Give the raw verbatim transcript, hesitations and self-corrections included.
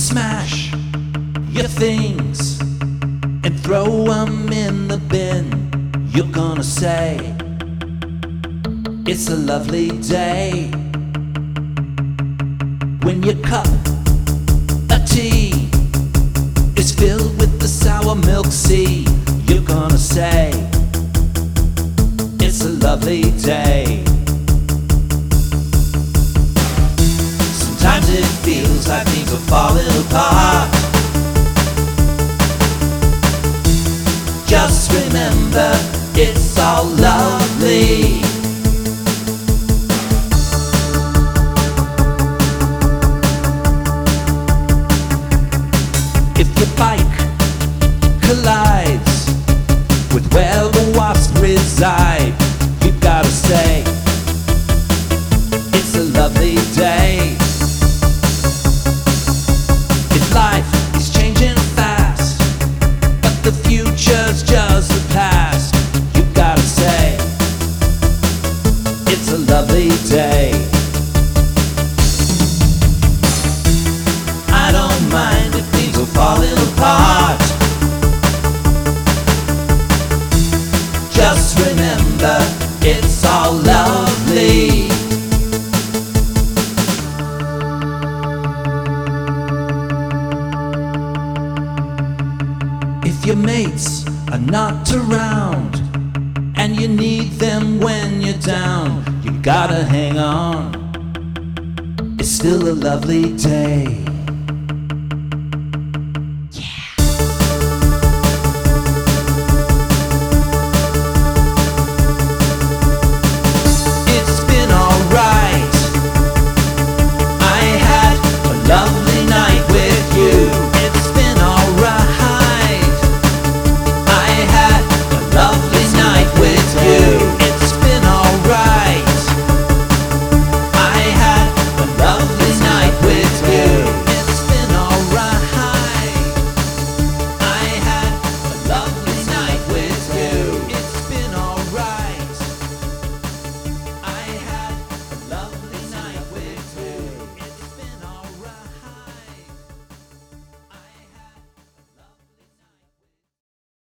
smash your things and throw them in the bin, you're gonna say it's a lovely day. When your cup of tea is filled with the sour milk sea, you're gonna say it's a lovely day. Sometimes it feels like things are falling apart. Just remember, it's all lovely. If your bike collides with where the wasps reside, you've gotta say it's a lovely day. If life is changing fast, but the future's just the past, you've gotta say it's a lovely day. I don't mind if things are falling apart. Just remember, it's all lovely. If your mates are not around and you need them when you're down, you gotta hang on. It's still a lovely day.